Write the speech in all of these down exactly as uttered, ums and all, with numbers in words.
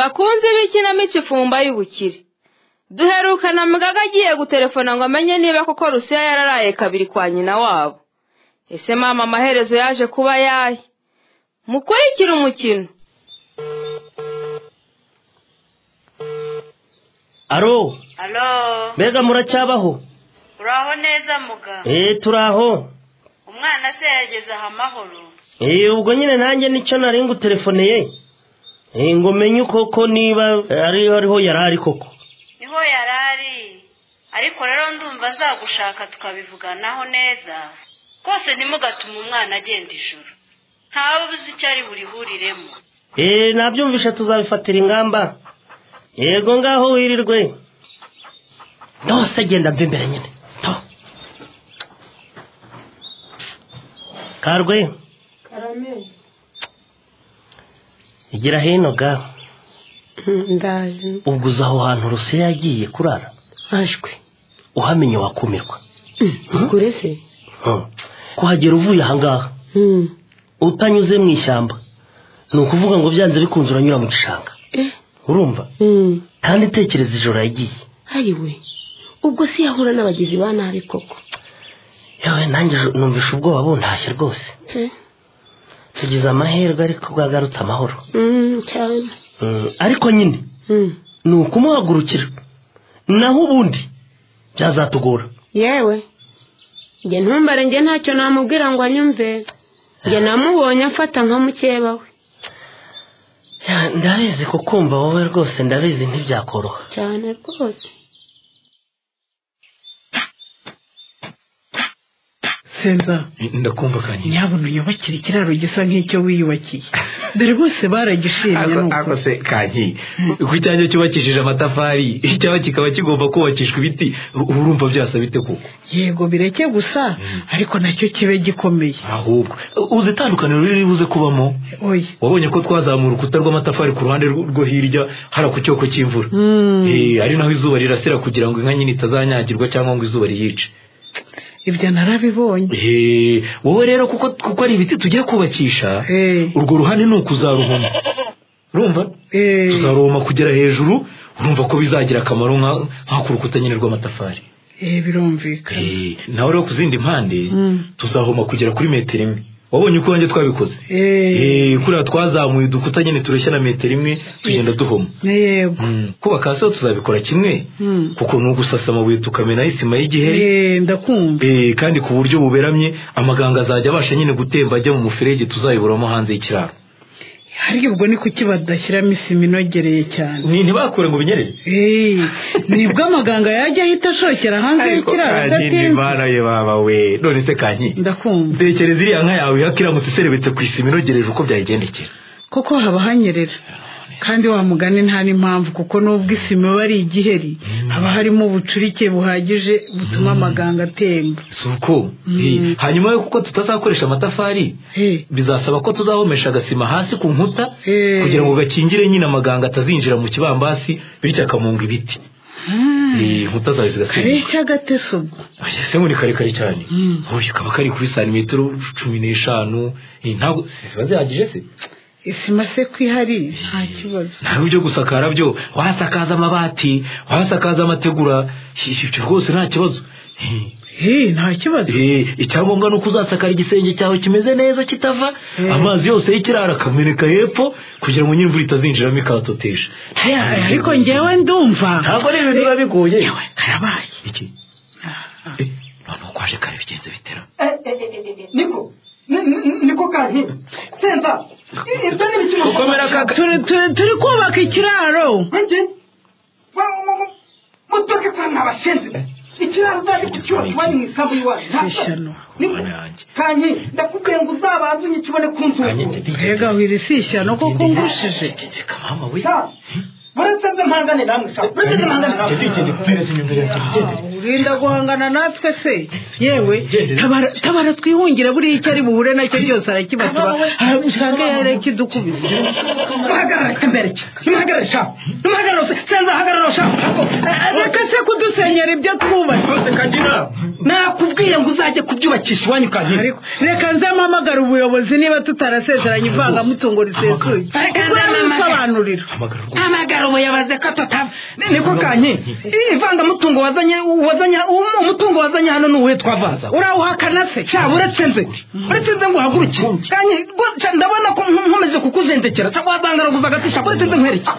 bakunze b'ikinamico ifumba y'ubukire. Duherukana Mugaga agiye gutelefona ngo amenye niba koko Rusiya yararaye kabiri kwa nyina wabo. Ese mama amaherezo yaje kuba yahe? Mukurikira umukino. Aro. Alo. Mbega muracyabaho? Uraho neza Muga? Eh turaho. Umwana se yageze aha amahoro? Eh ubwo nyine nanjye nicyo nari ngutelefoniye. Eh ngo menye koko niba ari ariho yarari koko. Niho yarari. Ariko rero ndumva azagushaka tukabivuganaho neza. Kose ntimugatuma umwana agenda ijoro. Ntawe uzi icyo ari burihuriremo. Eh nabyumvisha tuzabifatira ingamba. Yego ngaho wirirwe. Nose genda mvimbere nyine. To. Karwe. Karame. Igira hino ga. Ndaje. Uguza aho hantu Rusiya yagiye kurara. Ashwe. Uhamenye wakumirwa. Kurese. Hmm. Kuhagera uvuye ahangaha. Hmm. Utanyuze mu ishyamba. Nukuvuga ngo byanze bikunze uranyura mu gishanga. Eh. Urumva? Hmm. Kandi tekereza ijoro yagiye. Ayiwe. Ubwo si yahura n'abagizi ba nabi koko. Yawe nanjye numvisha ubwoba buntashye rwose. Eh. Tugize amahirwe ariko bwagarutse amahoro. Mm, cyane. Mm, ariko nyine. Mm. Nukumuhagurukira. Naho ubundi byazatugora. Yewe. Nge ntumbare nge ntacyo namubwira ngo anyumve. Nge namubonye afata nka mukeba we. Ya ndabizi ko kumva wowe rwose ndabizi ntibyakoroha. Cyane rwose. Senza ndakumva kanye nyabona yubakira ikiraro gisa nk'icyo wiyubakiye dore bose baragishimye nuko ako se kanye kujyanye cyubakishije amatafari icyaba kikaba kigomba kubakishwa ibiti urumva byasa bite kuko yego bireke gusa ariko nacyo kibe gikomeye ahubwo uzi tandukaniro riri buze kubamo oya wabonye ko twazamura urukuta rw'amatafari ku ruhande rwo hirya hara ku cyoko cy'imvura eh ari naho izuba rirasira kugira ngo inka nyine itazanyagirwa cyangwa ngo izuba riyice ibyo narabibonye eh wowe rero kuko kuko ari ibiti tugiye kubakisha urwo ruhande no kuzaruhoma urumva eh tuzaroma kugera hejuru urumva ko bizagira akamaro nka nka kurukuta nyine rw'amatafari eh birumvikana eh naho rero kuzindi mpande tuzahoma kugera kuri metero imwe wabonye uko wanjye twabikoze eh kuri twazamuye dukuta nyine tureshya na metero imwe tugenda duhoma yego kubaka so tuzabikora kimwe kuko no gusasa amabuye tukamena isima y'igiheri eh ndakumva eh kandi ku buryo buberamye amaganga azajya abasha nyine gutemba ajya mu muferege tuzayiburamo hanze y'ikiraro hari ubwo ni kuki badashyiramo isima inogereye cyane ni ntibakure ngo binyerere eh nibwo amaganga yajya ahita ashokera hanze y'ikiraro gatemba bana ye baba we none se kanyi ndakumva ndekereza iriya nka yawe yakiramutse serebetse ku isima inogereje uko byayigendekera koko haba hanyerera kandi wa mugani nta n'impamvu kuko nubwo isima bari igiheri haba harimo ubucurike buhagije butuma amaganga atemba suko hanyuma yo kuko tutazakoresha amatafari bizasaba ko tuzahomesha agasima hasi ku nkuta kugira ngo gakingire nyine amaganga atazinjira mu kibambasi bityo akamunga ibiti eh nkuta zawe zigasima kare cyagateso se muri kare kare cyane hoye kaba kari kuri santimetero cumi n'eshanu ntabwo bazihagije se isima se kwihari nta kibazo nawe byo gusakara byo wasakaza amabati wasakaza amategura shishyo rwose nta kibazo eh nta kibazo eh icyangombwa no kuzasakara igisenge cyawe kimeze neza kitava amazi yose y'ikirara kameneka hepfo kugira ngo nyimvura itazinjiramo ikatotesha ariko ngewe ndumva ntabwo rero niba bigoye yewe karabaye iki eh none kwaje kare bigenze bitera niko niko kanti senza ibyo ni biki ukomera kaka turi kubaka ikiraro nje mutoke kwa nabashenze ikiraro ndari kucyubaka wani mwisambu yiwaje ishano kanyi ndakubwiye ngo uzabanze unyikibone kunzu mbega wirisi ishano koko ngushije mama we Buratse mpangane namwe sa. Buratse mpangane. Gende pereza inyumvire gende. Urinda guhangana natwe se. Yewe tabara tabara twihungira buri icyo ari buhure nacyo cyose arakibatuba. Usanga yare kidukubise. Hagarara kambere. Hagarara sha. Hagarara se. Senza hagarara sha. Reka se kudusenyera ibyo twubatse kagira. Nakubwiye ngo uzaje kubyubakisha wanyu kandi. Reka nzamamagara ubuyobozi niba tutarasezeranye ivanga mutungo risesuye. Sobanurira. Amagara umuyobozi ko tutava. Niko kanye. Ivanga mutungo wazanye wazanye umutungo wazanye hano nuwe twavaza. Urawuhakana se. Sha uretse nzeti. Uretse nze ngo haguruke. Kanye ndabona ko nkomeje kukuzendekera. Cyangwa wazangara kuzagatisha uretse nze nkwereke.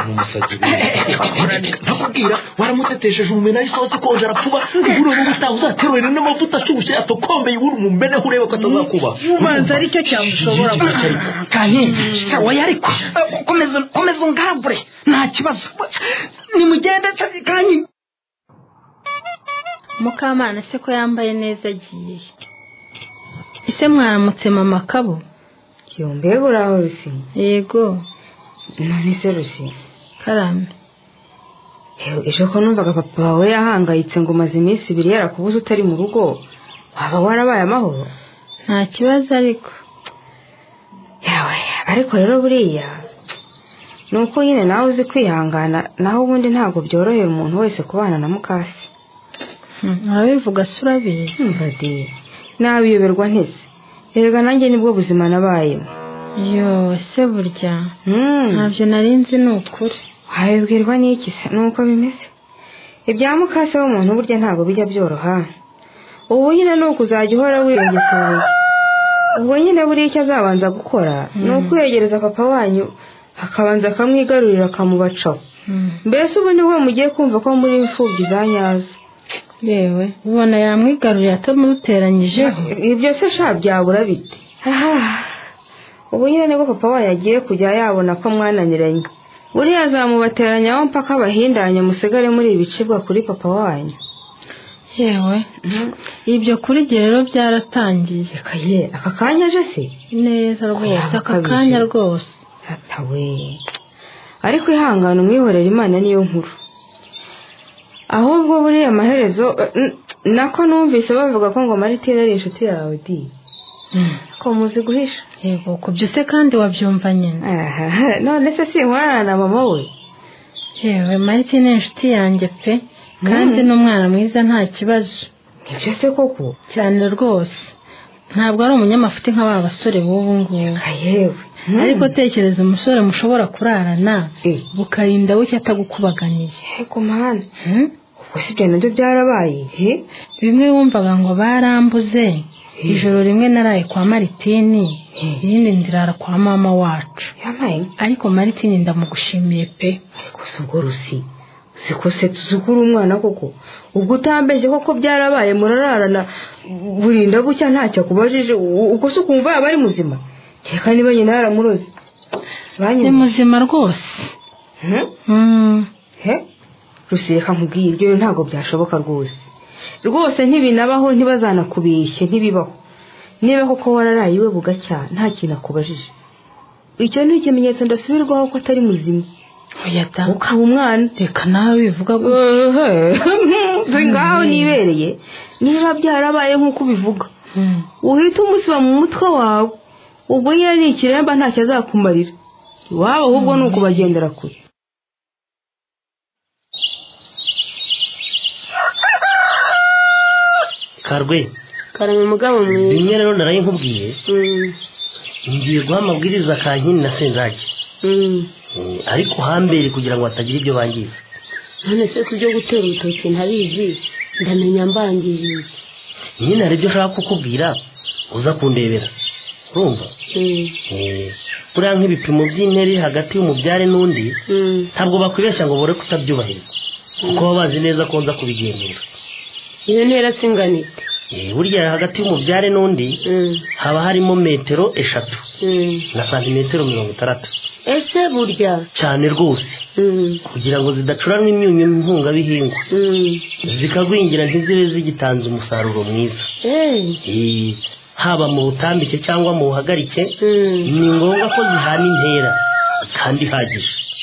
Nakubwira waramutetesheje umumena isose konje arapfuba. Uguro ubutaha uzaterera n'amavuta ashyushye atokombeye uri umumene urebe ko atazakuba. Ubanza ari cyo cyamushobora gukora. Kanye sha wayariko. Komeza komeza ngabure. Nta kibazo. Ni mugende kanye. Mukamana se ko yambaye neza agiye. Ise mwaramutse mama Kabo? Yombe buraho Rusi. Yego. None se Rusi. Karame. Ejo ko numvaga papa wawe yahangayitse ngo maze iminsi ibiri yarakubuza utari mu rugo. Waba warabaye amahoro? Nta kibazo ariko. Yawe, ariko rero buriya nuko nyine nawe uzi kwihangana naho ubundi ntabwo byorohera umuntu wese kubana na mukasi. Arabivuga surabizi. Mvadi. Nabiyoberwa ntese. Erega nanjye nibwo buzima nabayemo. Yo, se burya. Mm. Ntabyo narinzi n'ukuri. Wabibwirwa n'iki se nuko bimeze. Ibya mukase w'umuntu burya ntabwo bijya byoroha. Ubu nyine nuko uzajya uhora wirengesera. Ubu nyine buri icyo azabanza gukora mm. Nukwegereza papa wanyu akabanza akamwigarurira akamubacaho. Mm. Mbese ubu niwe mugiye kumva ko muri imfubyi za nyazo. Yewe, ubona yamwigaruriye atamuteranyijeho. Ibyo se sha byabura bite. Ubu nyine nibwo papa wawe yagiye kujya yabona ko mwananiranye. Buriya azamubateranya aho mpaka bahindanye musigare muri ibicibwa kuri papa wanyu. Yewe, ibyo kuri gihe rero byaratangiye. Kaye, aka kanya je se? Neza rwose, aka kanya rwose. Atawe. Ariko ihangana umwihorera Imana niyo nkuru. Ahubwo buriya amaherezo nako numvise bavuga ko ngo Martine ari inshuti yawe di. Ko muzi guhisha. Yego, ko byose kandi wabyumva nyine. Aha, none se si nkwana na mama we. Yewe, Martine inshuti yanjye pe. Kandi n'umwana mwiza nta kibazo. Nibyo se koko cyane rwose. Ntabwo ari umunyamafuti nk'aba basore b'ubu ngubu. Yewe. Ariko tekereza umusore mushobora kurarana bukarinda bucya atagukubaganiye. Eko mana. Ubwo sibyo nabyo byarabaye. He? Bimwe wumvaga ngo barambuze. Ijoro rimwe naraye kwa Martine, irindi ndirara kwa mama wacu. Yamaye. Ariko Martine ndamugushimiye pe. Ariko subwo Rusi. Siko se tuzukura umwana koko. Ubwo utambeje koko byarabaye murararana burinda bucya ntacyo kubajije ubwo se ukumva abari muzima. Reka niba nyina yaramuroze. Ni muzima rwose. Mhm. He? Rusi reka nkubwiye ibyo ntago byashoboka rwose. Rwose ntibinabaho ntibazanakubishye ntibibaho. Niba koko wararaye iwe bugacya nta kintu akubajije. Icyo ni ikimenyetso ndasubirwaho ko atari muzima. Oya da. Ukaba umwana. Reka nawe bivuga ngo ngaho nibereye niba byarabaye nk'uko ubivuga. Uhita umusiba mu mutwe wawe. Ubwo nyine ni ikiremba ntacyo azakumarira. Iwabo ahubwo ni ukubagendera kure. Karwe. Karame mugabo mwiza. Bimwe rero naraye nkubwiye. Ngiye guha amabwiriza Kankindi na Senzage. Ariko hambere kugira ngo atagira ibyo bangiza. None se kujya gutera urutoki ntabizi ndamenya mbangiriye. Nyine ari byo ushaka kukubwira uza kundebera. Urumva? Eh. Buriya nk'ibipimo by'interi hagati y'umubyare n'undi ntabwo bakwibeshya ngo bore kutabyubahiriza. Kuko baba bazi neza ko nza kubigenzura. Iyo ntera singanite. Eh, burya hagati y'umubyare n'undi haba harimo metero eshatu na santimetero mirongo itandatu. Ese burya cyane rwose kugira ngo zidacuranwa imyunyu ntunga bihingwa zikagwingira ntizibe zigitanze umusaruro mwiza. Eh, haba mu butambike cyangwa mu buhagarike ni ngombwa ko zihana intera kandi ihagije.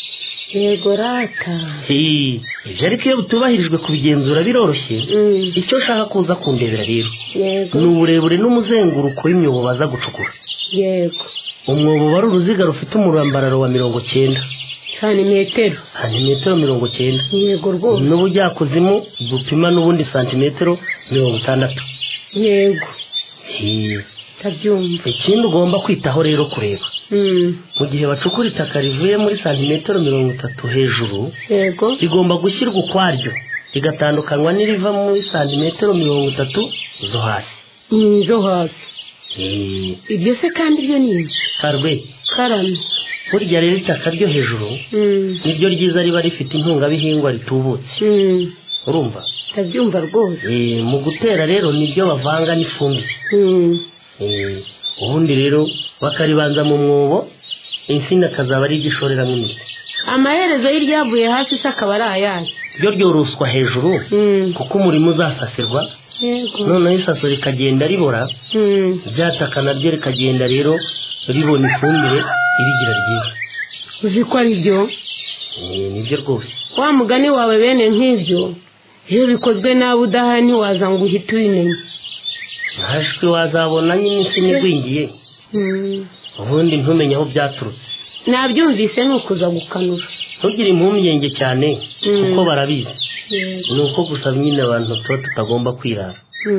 yego rata ibyo ariko iyo butubahirijwe kubigenzura biroroshye. icyo nshaka kuza kundebera rero ni uburebure n'umuzenguruko w'imyobo baza gucukura. yego umwobo wari uruziga rufite umurambararo wa mirongo cyenda santimetero santimetero mirongo cyenda. yego rwose. n'ubujyakuzimu bupima n'ubundi santimetero mirongo itandatu. yego tabyumva. ikindi ugomba kwitaho rero kureba mu gihe bacukura itaka rivuye muri santimetero mirongo itatu hejuru, yego rigomba gushyirwa ukwaryo rigatandukanywa n'iriva muri santimetero mirongo itatu zo hasi. zo hasi ibyo se kandi byo ni karwe karame. burya rero itaka ryo hejuru niryo ryiza riba rifite intungabihingwa ritubutse. urumva tabyumva rwose. mu gutera rero nibyo bavanga n'ifumbire. ubundi rero bakaribanza mu mwobo, insina akazaba ari igishoreramo imizi. amaherezo y'iryavuye hasi se akaba ari ayahe? ryo ryoroswa hejuru kuko umurimo uzasasirwa, noneho isaso rikagenda ribora, ryataka naryo rikagenda rero ribona ifumbire irigira ryiza. uzi ko ari byo? nibyo rwose. wa mugani wawe bene nk'ibyo iyo bikozwe nawe udahari ntiwaza ngo uhite ubimenya. hashwe wazabona nyine insina igwingiye ubundi ntumenye aho byaturutse. nabyumvise ni ukuza gukanura. ntugire impungenge cyane kuko barabizi. ni uko gusa nyine abantu tuba tutagomba kwirara.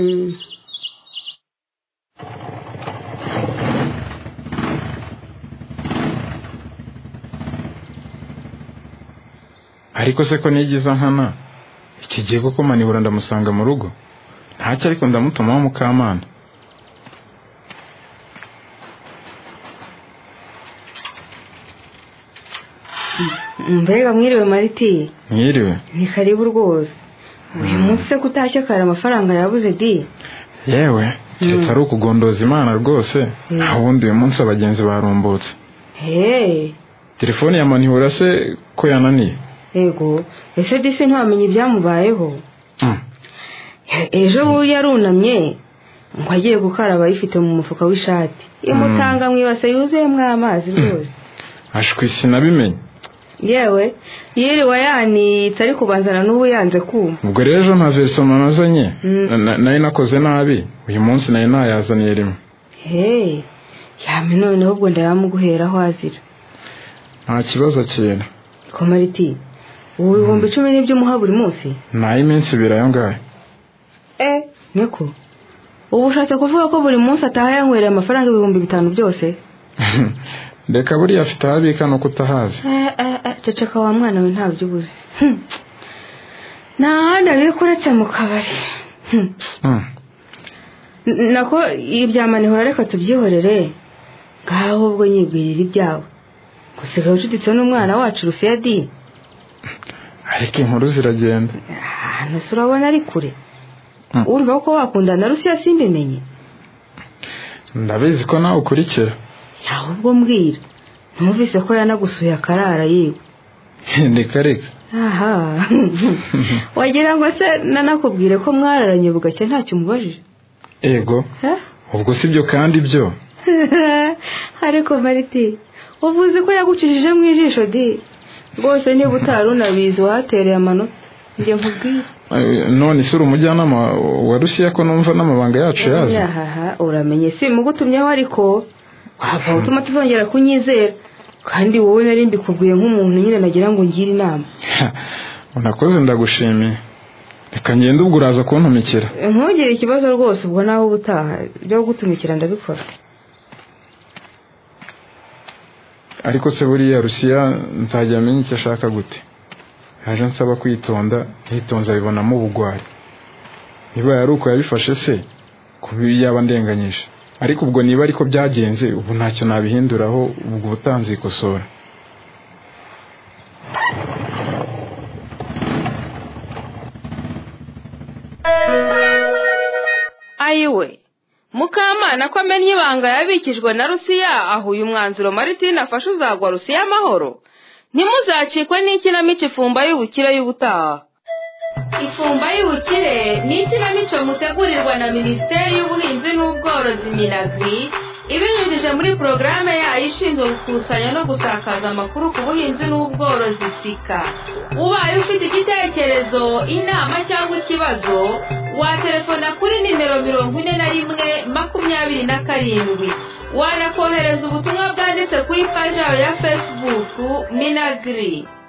ariko se ko nigiza nkana iki gihe koko manibura ndamusanga mu rugo ntacyo, ariko ndamutumaho Mukamana. mbega mwiriwe Mariti. mwiriwe. ni karibu rwose. uyu munsi se kutashye kare amafaranga yabuze di. yewe keretse ari ukugondoza Imana rwose. ubundi uyu munsi abagenzi barumbutse. Hey. telefone ya manibura se ko yananiye? yego ese disi ntwamenye ibyamubayeho. ejo buya yarunamye ngo agiye gukaraba yifite mu mufuka w'ishati, imutanga mu ibase yuzuyemo amazi rwose. ashwi sinabimenye. yewe yiriwe yanitse ariko banzana n'ubu yanze kuma. ubwo rero ejo ntazesoma nazanye nari nakoze nabi, uyu munsi nari nayazaniye rimwe. hey yame noneho ubwo ndayamuguheraho azira. nta kibazo cyera. ko Mariti ubu ibihumbi icumi n'ibyo umuha buri munsi? nta iminsi ibiri ayo ngayo. eh niko ubu ushatse kuvuga ko buri munsi ataha yankwereye amafaranga ibihumbi bitanu byose? reka buriya afite abika no kutahazi. eh eh ceceka wa mwana we ntabyo ubuze. nta handi abika uretse mu kabari. nako ibyamanihora reka tubyihorere ngaho ubwo nyigwirira ibyawe gusigaye ucuditse n'umwana wacu Rusiya di. ariko inkuru ziragenda. hano se urabona ari kure. urumva ko wakundana na Rusiya simbimenye? ndabizi ko nawe ukurikira. ahubwo mbwira numvise ko yanagusuye akarara yewe. reka reka. aha wagira ngo se nanakubwire ko mwararanye bugake ntacyo umubajije? ego ubwo sibyo kandi byo. ariko Mariti uvuze ko yagucishije mu ijisho di rwose niba utari unabizi watereye amanota njye nkubwire. none isura umujyanama wa Rusiya ko numva n'amabanga yacu yazi. aha uramenye si mugutumyeho ariko wava utuma tuzongera kunyizera kandi wowe nari mbikubwiye nk'umuntu nyine nagira ngo ngire inama. unakoze ndagushimiye. reka ngende ubwo uraza kuntumikira. ntugire ikibazo rwose ubwo nawe ubutaha byo gutumikira ndabikora. ariko se buriya Rusiya nzajya amenya icyo ashaka gute? yaje nsaba kwitonda ntitonze abibonamo ubugwari. niba yari uko yabifashe se kubi yaba ndenganyije, ariko ubwo niba ariko byagenze ubu ntacyo nabihinduraho, ubwo ubutanzi ikosora. ayiwe Mukamana ko amenye ibanga yabikijwe na Rusiya, aho uyu mwanzuro Martin afashe uzagwa Rusiya amahoro. ntimuzacikwe n'ikinamico ifumba y'ubukire y'ubutaha. ifumba y'ubukire ni ikinamico mutegurirwa na Minisiteri y'Ubuhinzi n'Ubworozi Minagri ibinyujije muri porogaramu yayo ishinzwe gukusanya no gusakaza amakuru ku buhinzi n'ubworozi sika. Ubaye ufite igitekerezo, inama cyangwa ikibazo, waterefona kuri nimero mirongo ine na rimwe makumyabiri na karindwi. Wanakohereza ubutumwa bwanditse kuri paji yawe ya Facebook Minagri.